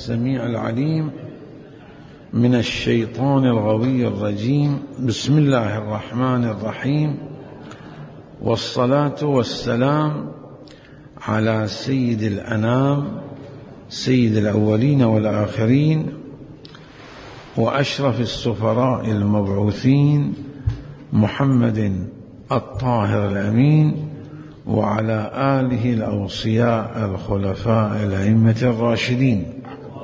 السميع العليم من الشيطان الغوي الرجيم. بسم الله الرحمن الرحيم، والصلاة والسلام على سيد الأنام، سيد الأولين والآخرين، وأشرف السفراء المبعوثين، محمد الطاهر الأمين، وعلى آله الأوصياء الخلفاء الأئمة الراشدين.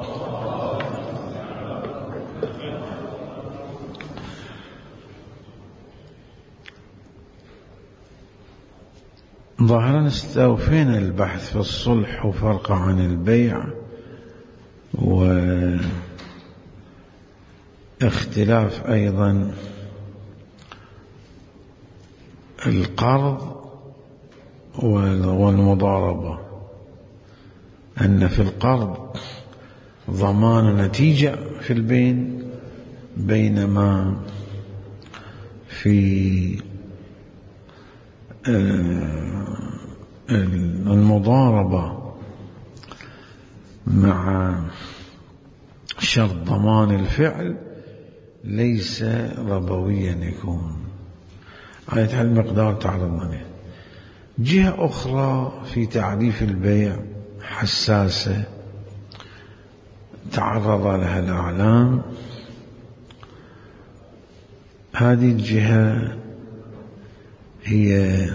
ظاهرا استوفينا البحث في الصلح وفرق عن البيع واختلاف أيضا القرض والمضاربة، أن في القرض ضمان نتيجة في البين، بينما في المضاربة مع شرط ضمان الفعل ليس ربويا يكون. آية المقدار تعرضنا له. جهة أخرى في تعريف البيع حساسة تعرض لها الأعلام، هذه الجهة هي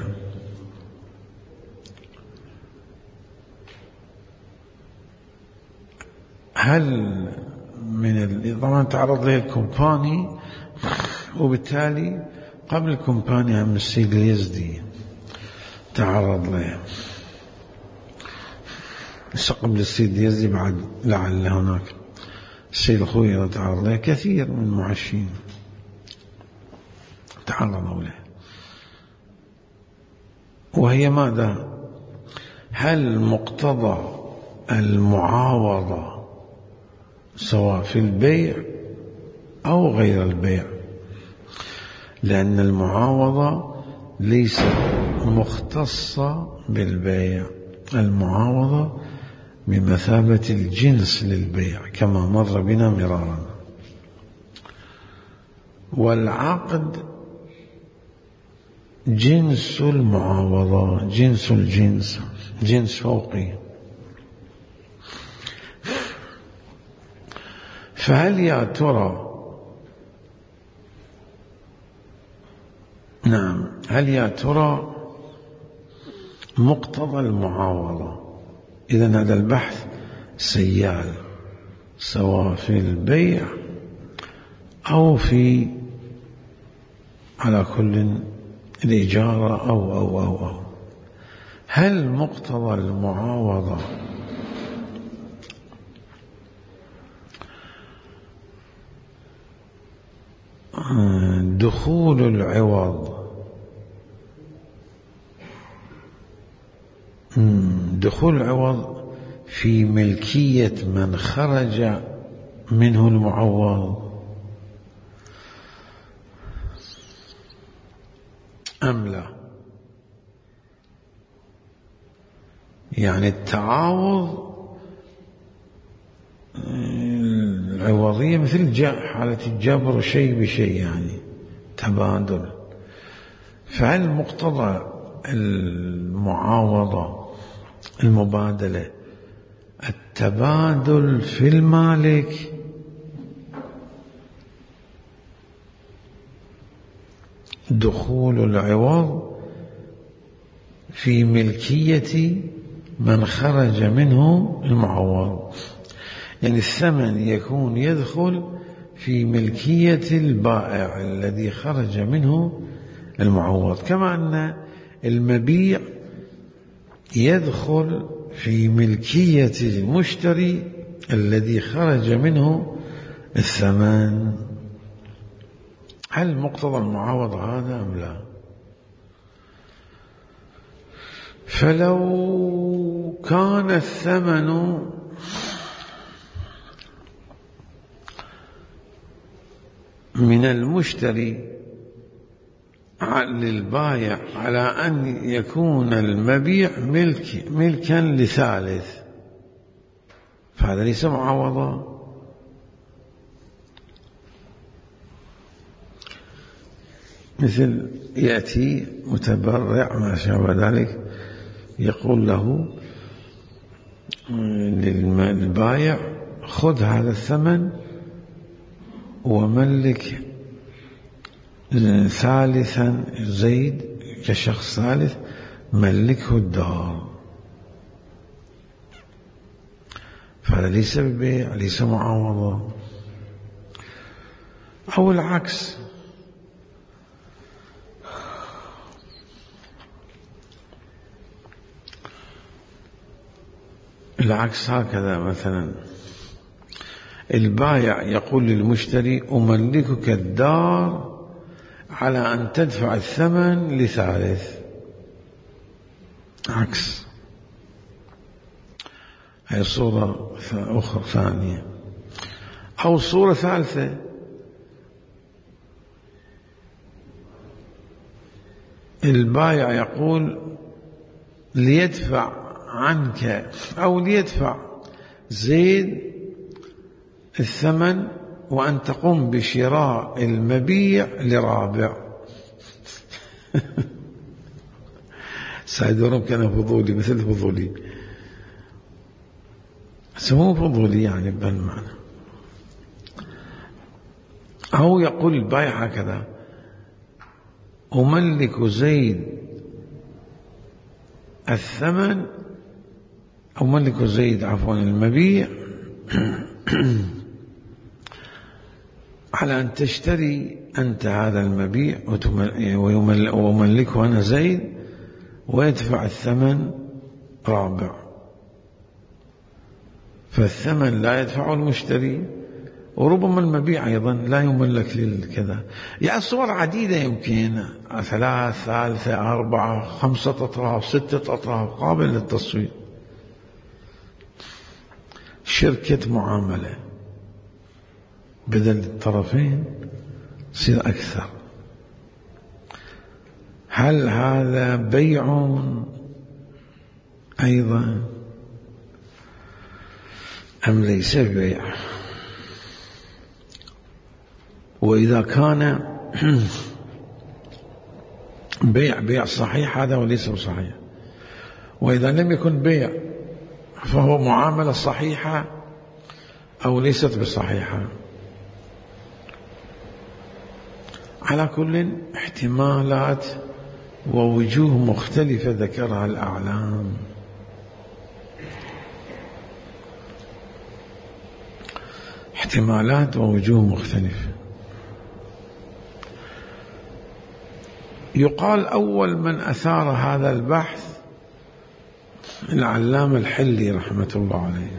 هل من طبعا تعرض له الكومباني، وبالتالي قبل الكومباني هم السيد اليزدي تعرض له، قبل السيد اليزدي بعد لعل هناك السيد الخوي تعرض له، كثير من المعشين تعرضوا له. وهي ماذا؟ هل مقتضى المعاوضة سواء في البيع أو غير البيع؟ لأن المعاوضة ليست مختصة بالبيع، المعاوضة بمثابة الجنس للبيع كما مر بنا مرارا. والعقد جنس المعاوضة، جنس الجنس، جنس فوقي. فهل يا ترى، نعم، هل يا ترى مقتضى المعاوضة؟ إذن هذا البحث سيال سواء في البيع أو في على كل الإجارة أو هل مقتضى المعاوضة دخول العوض، دخول العوض في ملكية من خرج منه المعوض أم لا؟ يعني التعاوض العوضية مثل حالة الجبر شيء بشيء، يعني تبادل. فهل مقتضى المعاوضة المبادلة التبادل في المالك دخول العوض في ملكية من خرج منه المعوض؟ يعني الثمن يكون يدخل في ملكية البائع الذي خرج منه المعوض، كما أن المبيع يدخل في ملكية المشتري الذي خرج منه الثمن. هل مقتضى المعاوضة هذا أم لا؟ فلو كان الثمن من المشتري للبائع على أن يكون المبيع ملكا لثالث، فهذا ليس معاوضة. مثل يأتي متبرع ما شابه ذلك يقول له للبايع خذ هذا الثمن وملك ثالثا زيد كشخص ثالث ملكه الدار، فهذا ليس ببيع، ليس معاوضة. أو العكس، العكس هكذا، مثلا البائع يقول للمشتري أملكك الدار على أن تدفع الثمن لثالث، عكس. هي صورة أخرى ثانية. أو صورة ثالثة، البائع يقول ليدفع عنك أو ليدفع زيد الثمن وأن تقوم بشراء المبيع لرابع. سيدورهم كان فضولي مثل الفضولي، سموه فضولي يعني بهالمعنى. أو يقول البائع هكذا أملك زيد الثمن أو ملك زيد عفوا المبيع على أن تشتري أنت هذا المبيع وملكه أنا زيد ويدفع الثمن رابع، فالثمن لا يدفعه المشتري، وربما المبيع أيضا لا يملك للكذا. يعني صور عديدة يمكن، 3 3 4 5 أطراف 6 أطراف قابل للتصوير. شركة معاملة بدل الطرفين يصير أكثر. هل هذا بيع أيضا أم ليس بيع؟ وإذا كان بيع صحيح هذا وليس صحيح، وإذا لم يكن بيع فهو معاملة صحيحة أو ليست بصحيحة. على كل احتمالات ووجوه مختلفة ذكرها الأعلام. احتمالات ووجوه مختلفة. يقال أول من أثار هذا البحث العلامة الحلي رحمة الله عليه،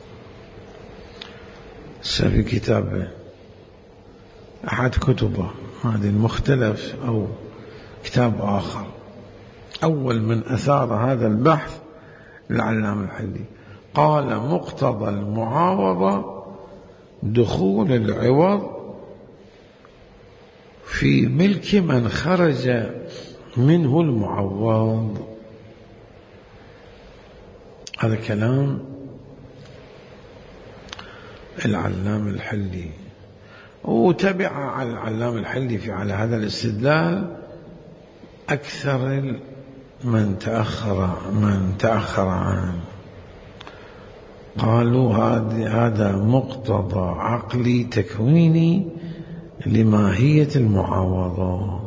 في كتابه أحد كتبه هذه المختلف أو كتاب آخر، أول من أثار هذا البحث العلامة الحلي قال مقتضى المعاوضة دخول العوض في ملك من خرج منه المعوض. هذا كلام العلامة الحلي، وتبع العلامة الحلي على هذا الاستدلال أكثر من تأخر عنه. قالوا هذا مقتضى عقلي تكويني لماهية المعاوضة.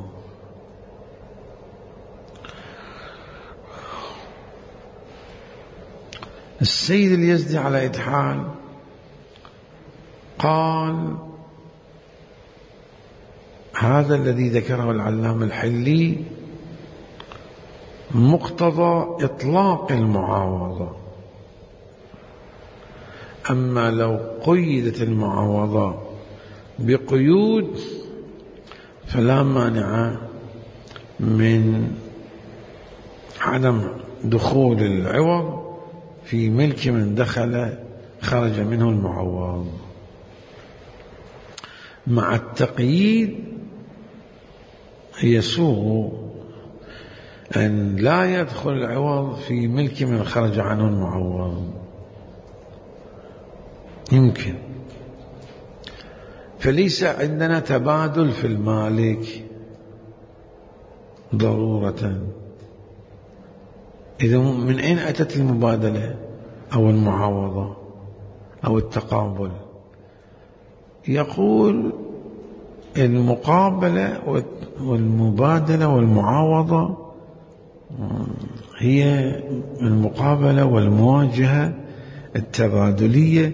السيد اليزدي على إتحال قال هذا الذي ذكره العلامة الحلي مقتضى إطلاق المعاوضة، أما لو قيدت المعاوضة بقيود فلا مانع من عدم دخول العوض في ملك من خرج منه المعوض. مع التقييد يسوغ أن لا يدخل العوض في ملك من خرج عنه المعوض، يمكن. فليس عندنا تبادل في المالك ضرورة. إذا من أين أتت المبادلة أو المعاوضة أو التقابل؟ يقول المقابلة والمبادلة والمعاوضة هي المقابلة والمواجهة التبادلية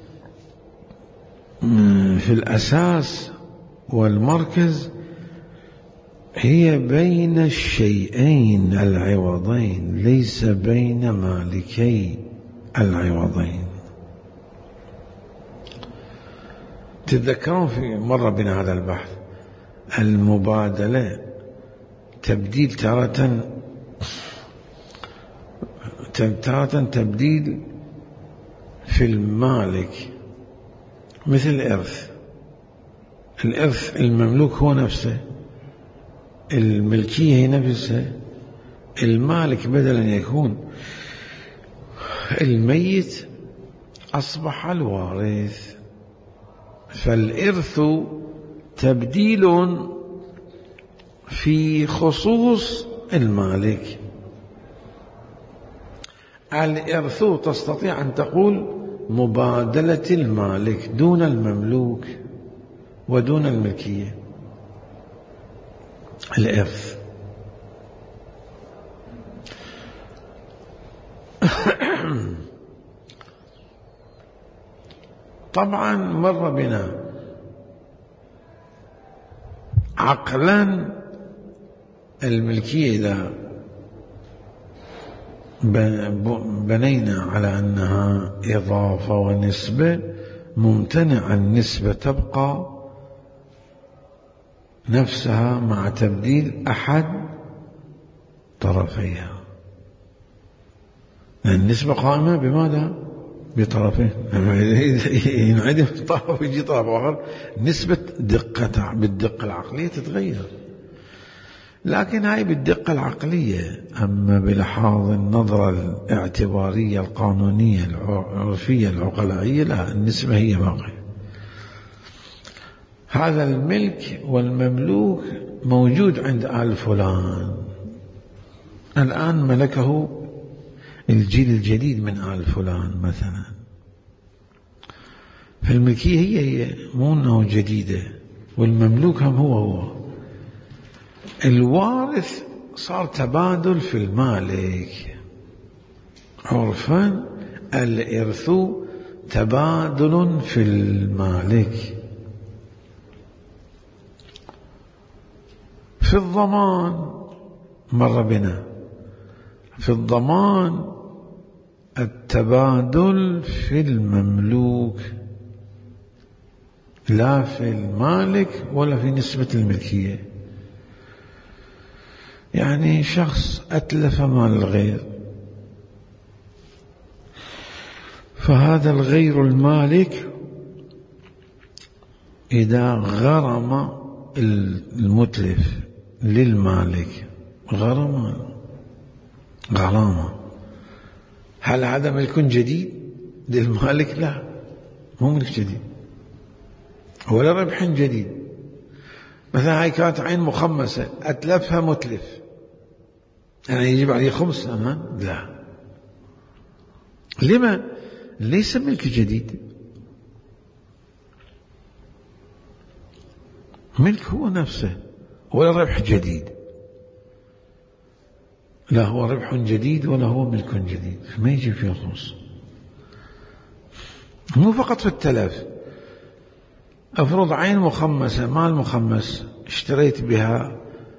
في الأساس والمركز هي بين الشيئين العوضين، ليس بين مالكي العوضين. تتذكرون في مرة بنا هذا البحث، المبادلة تبديل تارة تبديل في المالك، مثل الإرث المملوك هو نفسه، الملكية هي نفسها. المالك بدل أن يكون الميت أصبح الوارث، فالإرث تبديل في خصوص المالك. الإرث تستطيع أن تقول مبادلة المالك دون المملوك ودون الملكية. الإرث طبعا مر بنا عقلا الملكية إذا بنينا على أنها إضافة ونسبة، ممتنع النسبة تبقى نفسها مع تبديل أحد طرفيها، النسبة قائمة بماذا؟ بطرفين. ينعدم طرف ويجي طرف آخر، نسبة دقة بالدقة العقلية تتغير، لكن هاي بالدقة العقلية. أما بلحاظ النظرة الاعتبارية القانونية العرفية العقلائية لا، النسبة هي باقية. هذا الملك والمملوك موجود عند آل فلان، الآن ملكه الجيل الجديد من آل فلان مثلا، فالملكية هي مو أنه جديدة، والمملوك هم هو. الوارث صار تبادل في المالك عرفا، الإرث تبادل في المالك. في الضمان مر بنا، في الضمان التبادل في المملوك لا في المالك ولا في نسبة الملكية. يعني شخص أتلف مال الغير، فهذا الغير المالك إذا غرم المتلف للمالك غرامة، هل هذا ملك جديد للمالك؟ لا، مو ملك جديد ولا ربح جديد. مثلا هاي كانت عين مخمسة أتلفها متلف، يعني يجب عليه خمس أمان؟ لا. لما؟ ليس ملك جديد، ملك هو نفسه ولا ربح جديد، لا هو ربح جديد ولا هو ملك جديد، ما يجي فيه خمس. مو فقط في التلف، أفرض عين مخمسة، مال مخمس، اشتريت بها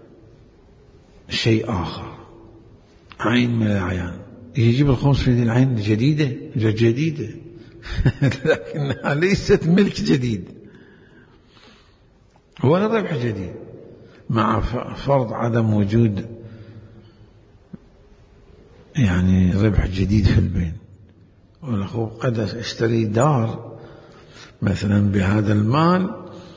شيء آخر، عين من الأعيان، يجيب الخمس في ذي العين جديدة لكنها ليست ملك جديد ولا ربح جديد، مع فرض عدم وجود يعني ربح جديد في البين. والأخو قد اشتري دار مثلا بهذا المال،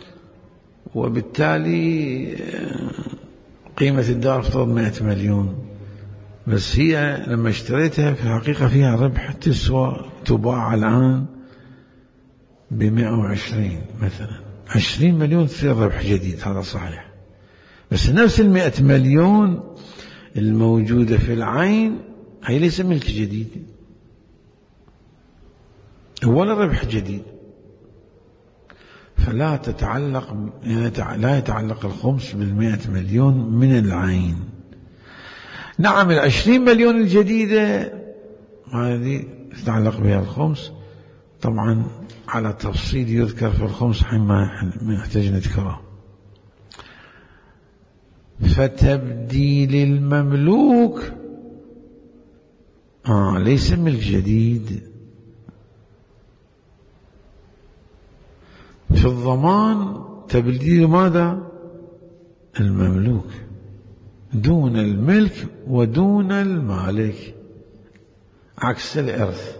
وبالتالي قيمة الدار افترض 100 مليون، بس هي لما اشتريتها في الحقيقة فيها ربح تباع الآن ب120 مثلا، 20 مليون تصير ربح جديد، هذا صحيح. بس نفس 100 مليون الموجودة في العين هي ليس ملك جديد ولا ربح جديد، فلا تتعلق، لا يتعلق الخمس بال100 مليون من العين. نعم 20 مليون الجديدة هذه تتعلق بها الخمس، طبعا على تفصيل يذكر في الخمس حين ما يحتاج نذكره. فتبديل المملوك ليس ملك جديد. في الضمان تبديل ماذا؟ المملوك دون الملك ودون المالك، عكس الإرث.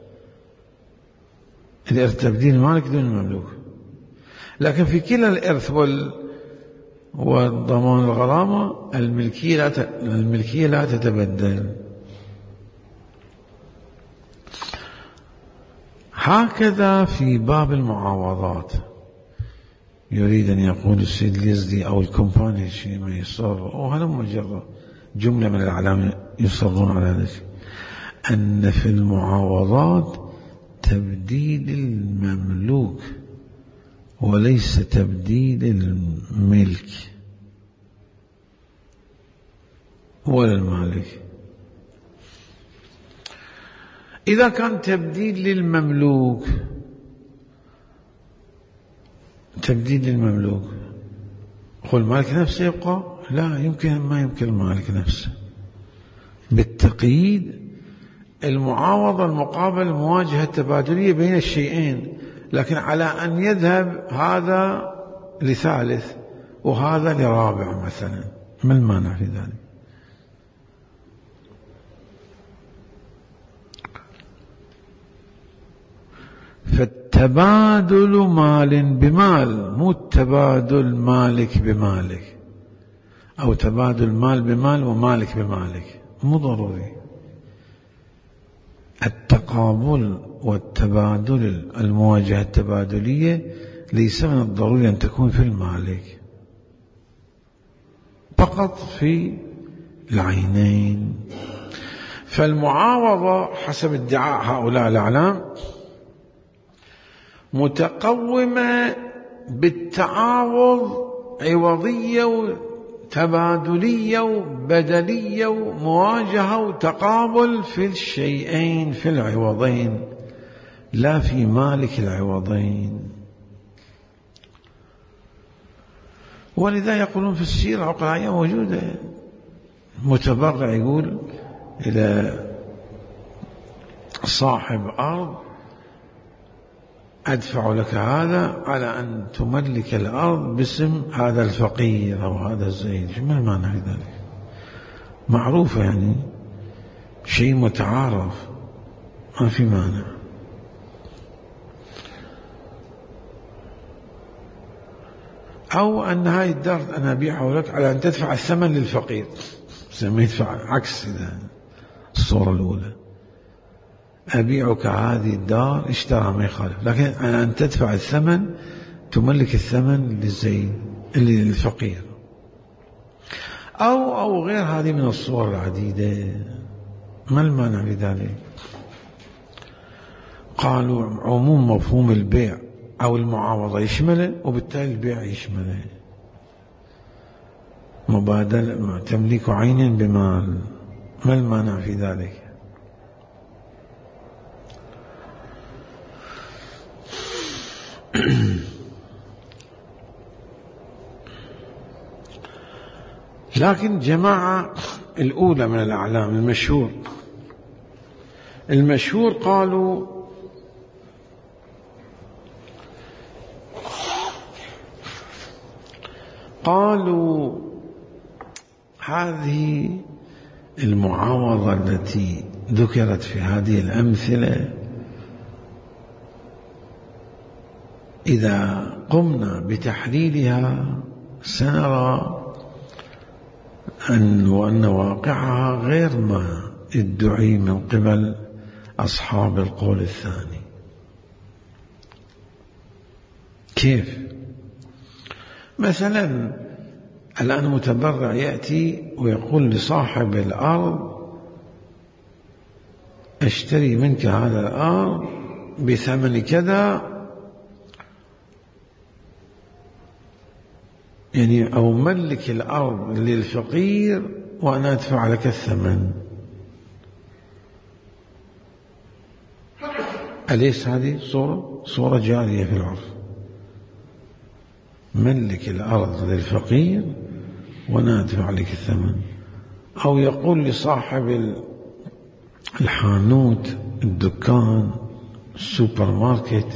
الإرث تبديل المالك دون المملوك، لكن في كلا الإرث والضمان الغرامة الملكية لا تتبدل. هكذا في باب المعاوضات يريد أن يقول السيد اليزدي أو الكومباني شيء ما يصر، وهذا مجرد جملة من الأعلام يصرون على ذلك، أن في المعاوضات تبديل المملوك وليس تبديل الملك ولا المالك. إذا كان تبديل للمملوك، هو المالك نفسه يبقى؟ لا يمكن، ما يمكن المالك نفسه. بالتقييد المعاوضة المقابل المواجهة التبادلية بين الشيئين، لكن على أن يذهب هذا لثالث وهذا لرابع مثلا، ما المانع في ذلك؟ فالتبادل مال بمال، مو التبادل مالك بمالك، أو تبادل مال بمال ومالك بمالك، مو ضروري. التقابل والتبادل، المواجهة التبادلية ليس من الضروري أن تكون في المالك، فقط في العينين. فالمعاوضة حسب ادعاء هؤلاء الأعلام متقومة بالتعاوض، عوضية وتبادلية وبدلية ومواجهة وتقابل في الشيئين، في العوضين، لا في مالك العوضين. ولذا يقولون في السيرة العقلائية موجودة، متبرع يقول إلى صاحب أرض أدفع لك هذا على أن تملك الأرض باسم هذا الفقير أو هذا الزيد. ما المعنى في ذلك؟ معروفة، يعني شيء متعارف، ما في مانع. أو أن هاي الدار أنا أبيعها لك على أن تدفع الثمن للفقير، ما يدفع، عكس الصورة الأولى. أبيعك هذه الدار، اشترى ما يخالف، لكن أن تدفع الثمن، تملك الثمن للزيد اللي للفقير، أو غير هذه من الصور العديدة. ما المانع في ذلك؟ قالوا عموم مفهوم البيع أو المعاوضة يشمله، وبالتالي البيع يشمله. مبادلة، تمليك عين بمال، ما المانع في ذلك؟ لكن جماعة الأولى من الأعلام المشهور قالوا هذه المعاوضة التي ذكرت في هذه الأمثلة إذا قمنا بتحليلها سنرى أن واقعها غير ما ادعي من قبل أصحاب القول الثاني. كيف؟ مثلا الآن متبرع يأتي ويقول لصاحب الأرض اشتري منك هذا الأرض بثمن كذا، يعني أو ملك الأرض للفقير وأنا أدفع لك الثمن. أليس هذه صورة جارية في العرف؟ ملك الأرض للفقير وأنا أدفع لك الثمن. أو يقول لصاحب الحانوت، الدكان، السوبر ماركت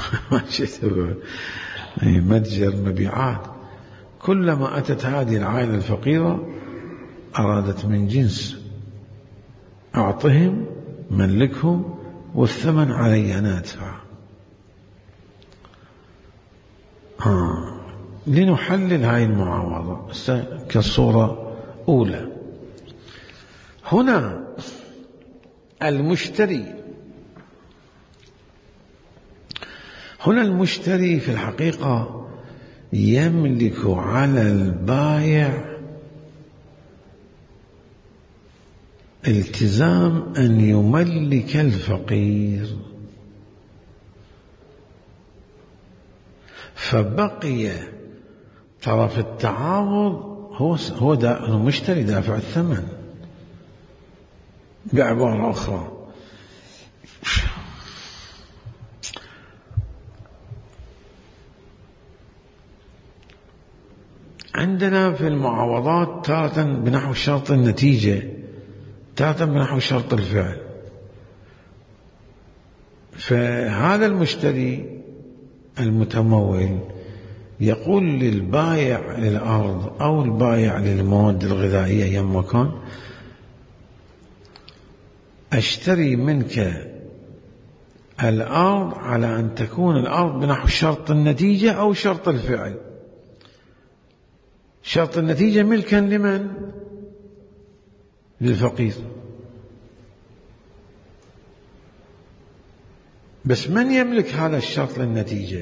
متجر مبيعات، كلما أتت هذه العائلة الفقيرة أرادت من جنس أعطهم، ملكهم، والثمن علي أنا أدفع. لنحلل هذه المعاوضة كصورة أولى. هنا المشتري في الحقيقة يملك على البائع التزام أن يملك الفقير، فبقي طرف التعاوض هو المشتري دافع الثمن. بعبارة أخرى، عندنا في المعاوضات تارة بنحو شرط النتيجة، تارة بنحو شرط الفعل. فهذا المشتري المتمول يقول للبائع للأرض أو البائع للمواد الغذائية يم مكان: أشتري منك الأرض على أن تكون الأرض بنحو شرط النتيجة أو شرط الفعل. شرط النتيجة ملكا لمن؟ للفقير. بس من يملك هذا الشرط للنتيجة؟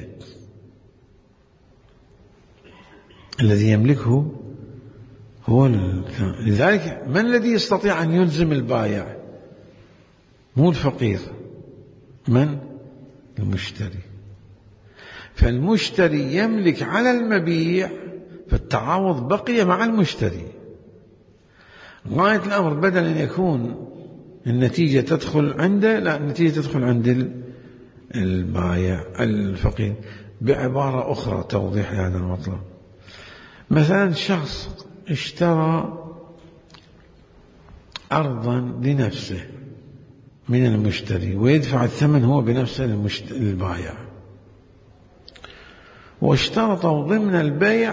الذي يملكه هو لذلك من الذي يستطيع أن يلزم البائع؟ مو الفقير، من؟ المشتري. فالمشتري يملك على المبيع، فالتعاوض بقي مع المشتري. غاية الأمر بدل أن يكون النتيجة تدخل عنده، لا، النتيجة تدخل عند البائع الفقير. بعبارة أخرى توضيح هذا المطلب، مثلا شخص اشترى أرضا لنفسه من المشتري ويدفع الثمن هو بنفسه للبائع، واشترطوا ضمن البيع،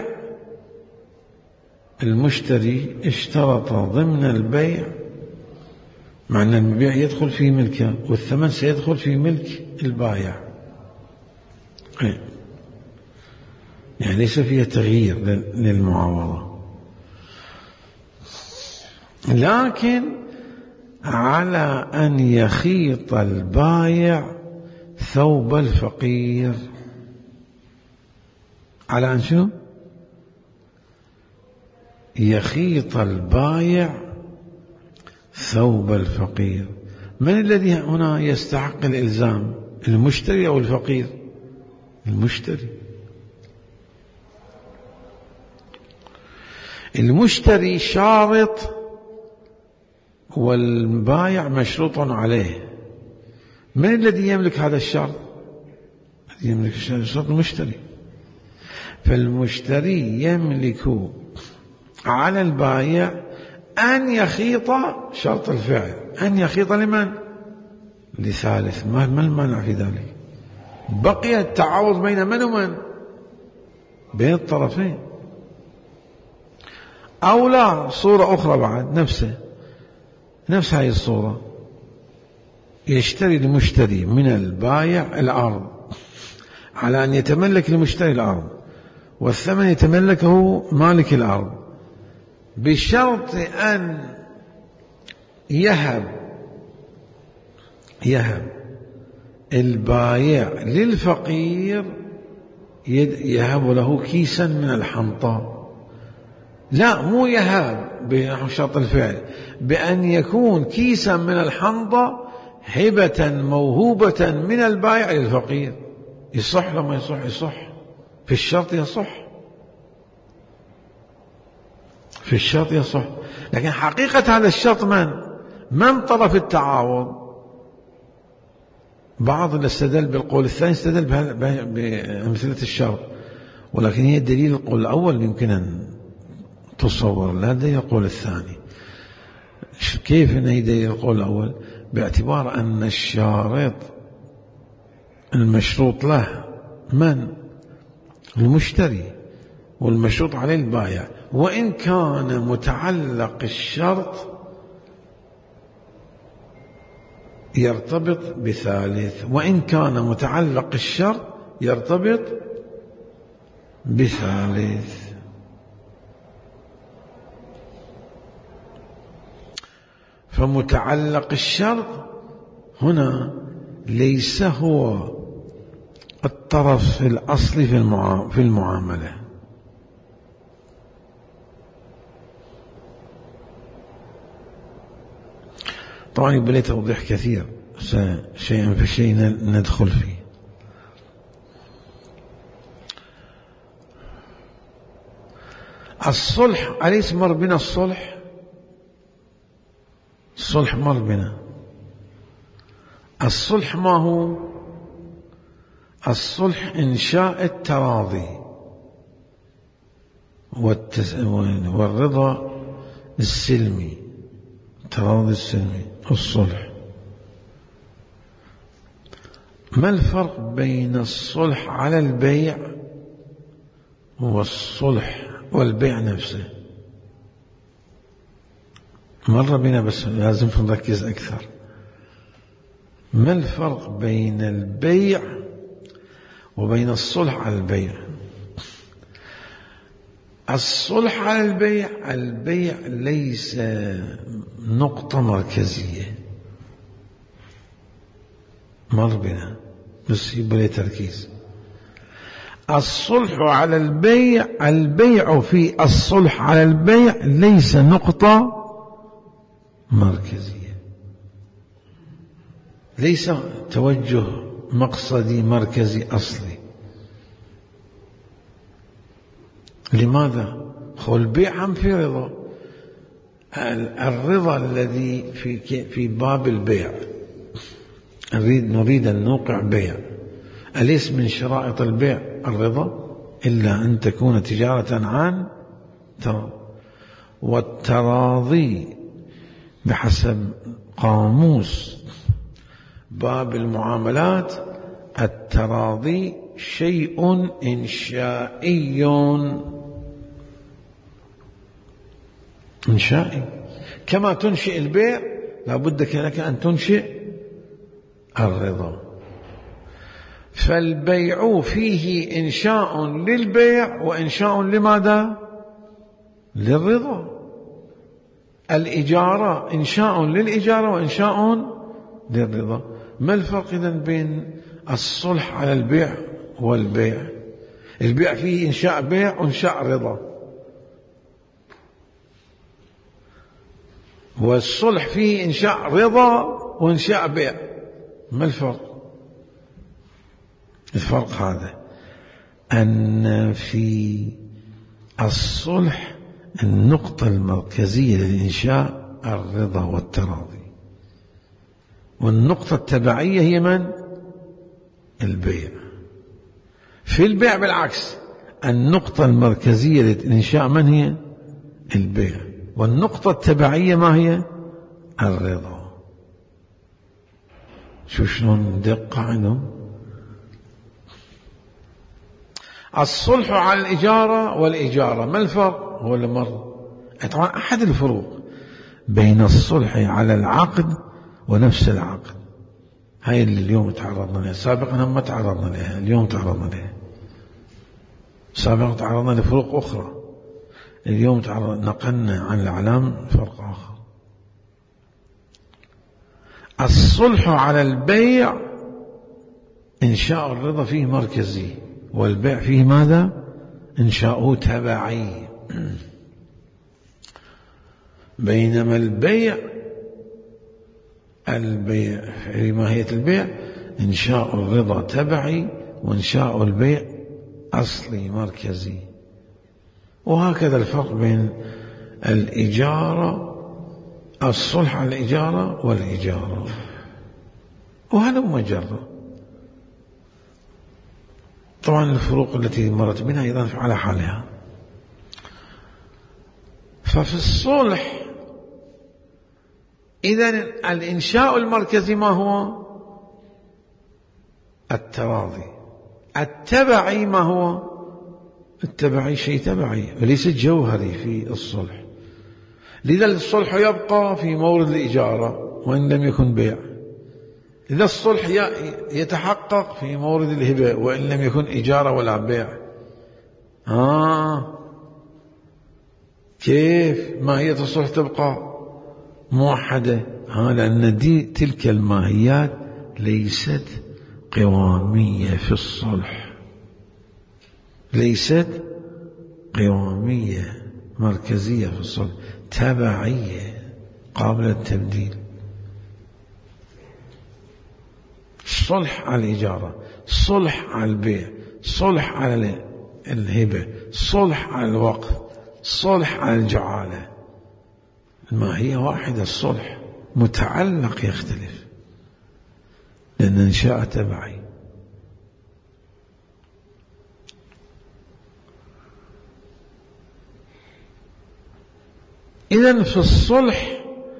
المشتري اشترط ضمن البيع، مع أن المبيع يدخل في ملكه والثمن سيدخل في ملك البائع، يعني ليس فيها تغيير للمعاوضة، لكن على أن يخيط البائع ثوب الفقير. على أن شنو؟ يخيط البائع ثوب الفقير. من الذي هنا يستحق الإلزام؟ المشتري أو الفقير؟ المشتري. المشتري شارط والبائع مشروط عليه. من الذي يملك هذا الشرط؟ الذي يملك الشرط المشتري. فالمشتري يملك على البائع أن يخيط شرط الفعل، أن يخيط لمن؟ لثالث. ما المانع في ذلك؟ بقي التعاوض بين من ومن؟ بين الطرفين. أو لا، صورة أخرى بعد نفس هذه الصورة، يشتري المشتري من البائع الأرض على أن يتملك المشتري الأرض، والثمن يتملكه مالك الأرض، بشرط أن يهب البائع للفقير يهب له كيسا من الحنطة. لا، مو يهب بشرط الفعل، بأن يكون كيسا من الحنطة هبة موهوبة من البائع للفقير. يصح لما يصح؟ يصح في الشرط، يصح في الشرط يصح. لكن حقيقة هذا الشرط من طرف التعاوض؟ بعض اللي استدل بالقول الثاني استدل بأمثلة الشرط، ولكن هي دليل القول الأول يمكن أن تصور، لا دليل القول الثاني. كيف أن هي دليل القول الأول؟ باعتبار أن الشارط المشروط له من؟ المشتري، والمشروط عليه البائع، وإن كان متعلق الشرط يرتبط بثالث، وإن كان متعلق الشرط يرتبط بثالث. فمتعلق الشرط هنا ليس هو الطرف الأصلي في المعاملة. طبعا يبقى لي توضيح كثير، شيئا فشيء ندخل فيه. الصلح، أليس مر بنا الصلح؟ الصلح مر بنا. الصلح ما هو؟ الصلح إنشاء التراضي والرضا السلمي، التراضي السلمي الصلح. ما الفرق بين الصلح على البيع والصلح والبيع نفسه؟ مر بنا بس لازم نركز أكثر. ما الفرق بين البيع وبين الصلح على البيع؟ الصلح على البيع ليس نقطة مركزية، مر بنا بس يبقى لي تركيز. الصلح على البيع في الصلح على البيع ليس نقطة مركزية، ليس توجه مقصدي مركزي أصلي. لماذا؟ هو البيع هم في رضا. الرضا الذي في باب البيع، نريد أن نوقع بيع، أليس من شرائط البيع الرضا؟ إلا أن تكون تجارة عن تراضي. والتراضي بحسب قاموس باب المعاملات، التراضي شيء إنشائي، كما تنشئ البيع لابد لك أن تنشئ الرضا. فالبيع فيه إنشاء للبيع وإنشاء لماذا؟ للرضا. الإجارة إنشاء للإجارة وإنشاء للرضا. ما الفرق إذن بين الصلح على البيع والبيع؟ البيع فيه إنشاء بيع وإنشاء رضا، والصلح فيه إنشاء رضا وإنشاء بيع. ما الفرق؟ الفرق هذا أن في الصلح النقطة المركزية للإنشاء الرضا والتراضي، والنقطة التبعية هي من؟ البيع. في البيع بالعكس، النقطة المركزية للإنشاء من هي؟ البيع، والنقطة التبعية ما هي؟ الرضا. شو شلون دقة عندهم؟ الصلح على الإجارة والإجارة، ما الفرق؟ هو اللي مر طبعا أحد الفروق بين الصلح على العقد ونفس العقد، هاي اللي اليوم تعرضنا لها. سابقا ما تعرضنا لها، اليوم تعرضنا لها. سابقا تعرضنا لفروق أخرى، اليوم نقلنا عن الأعلام فرق آخر. الصلح على البيع إنشاء الرضا فيه مركزي، والبيع فيه ماذا؟ إنشاؤه تبعي. بينما البيع في ماهية البيع إنشاء الرضا تبعي، وإنشاء البيع أصلي مركزي. وهكذا الفرق بين الإجارة، الصلح على الإجارة والإجارة، وهذا مجرد. طبعا الفروق التي مرت بنا أيضا على حالها. ففي الصلح إذن الإنشاء المركزي ما هو؟ التراضي. التبعي ما هو؟ التبعي شيء تبعي وليس جوهري في الصلح. لذا الصلح يبقى في مورد الإجارة وإن لم يكن بيع. إذا الصلح يتحقق في مورد الهبة وإن لم يكن إجارة ولا بيع. كيف ماهية الصلح تبقى موحدة؟ لأن تلك الماهيات ليست قوامية في الصلح، ليست قوامية مركزية في الصلح، تبعية قابلة للتبديل. صلح على الإجارة، صلح على البيع، صلح على الهبة، صلح على الوقف، صلح على الجعالة، الماهية واحدة. الصلح متعلق يختلف لأن إنشاء تبعي. إذن في الصلح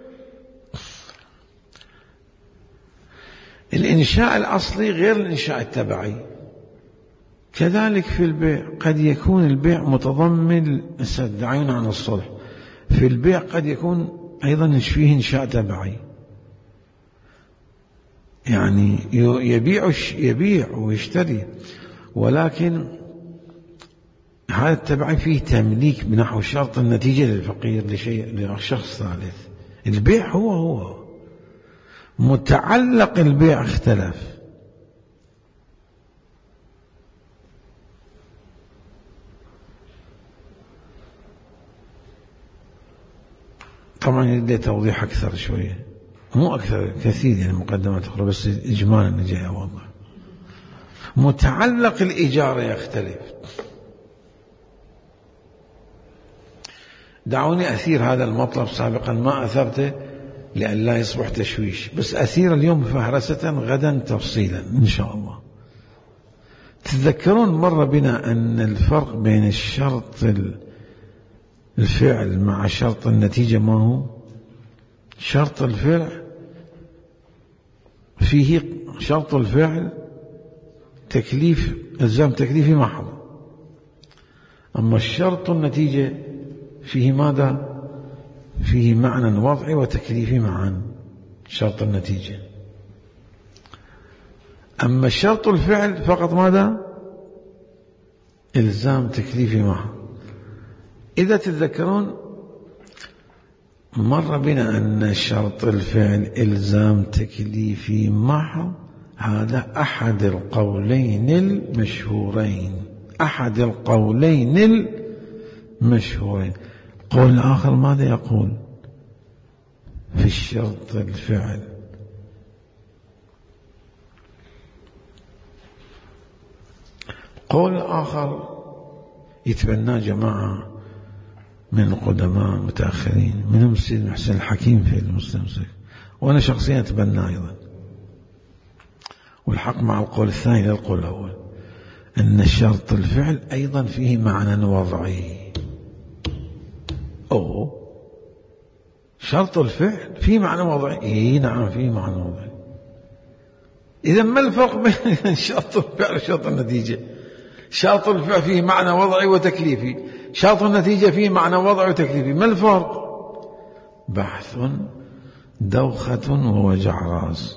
الإنشاء الأصلي غير الإنشاء التبعي. كذلك في البيع قد يكون البيع متضمن، دعونا عن الصلح، في البيع قد يكون أيضا فيه إنشاء تبعي، يعني يبيع ويشتري، ولكن هذا التبعي فيه تمليك بنحو شرط النتيجة للفقير لشخص ثالث. البيع هو متعلق البيع اختلف. طبعا يدي توضيح أكثر شوية، مو أكثر، كثير يعني مقدمات أخرى، بس إجمالا جاي أوضح. متعلق الإجارة يختلف. دعوني أثير هذا المطلب سابقا، ما أثرته لأن لا يصبح تشويش، بس أثير اليوم فهرسة غدا تفصيلا إن شاء الله. تتذكرون مر بنا أن الفرق بين الشرط الفعل مع شرط النتيجة ما هو؟ شرط الفعل فيه شرط الفعل تكليف، إلزام تكليفي محض، أما الشرط النتيجة فيه ماذا؟ فيه معنى وضعي وتكليفي معا، شرط النتيجة. أما شرط الفعل فقط ماذا؟ إلزام تكليفي محض. إذا تتذكرون مر بنا أن شرط الفعل إلزام تكليفي محض، هذا أحد القولين المشهورين، أحد القولين المشهورين. قول الآخر ماذا يقول في الشرط الفعل؟ قول آخر يتبناه جماعة من القدماء المتأخرين، منهم السيد محسن الحكيم في المستمسك، وأنا شخصيا أتبناه أيضا، والحق مع القول الثاني للقول الأول، أن شرط الفعل أيضا فيه معنى وضعي. شرط الفعل فيه معنى وضعي؟ نعم فيه معنى وضعي. إذا ما الفرق بين شرط الفعل وشرط النتيجة؟ شرط الفعل فيه معنى وضعي وتكليفي، شرط النتيجة فيه معنى وضعي وتكليفي، ما الفرق؟ بحث، دوخة، ووجع راس.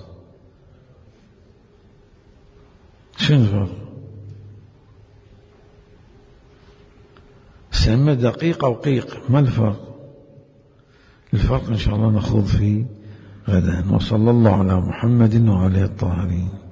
شنو الفرق؟ سمى دقيق أو قيق، ما الفرق؟ الفرق إن شاء الله نخوض فيه غدا. وصلى الله على محمد وعلى الطاهرين.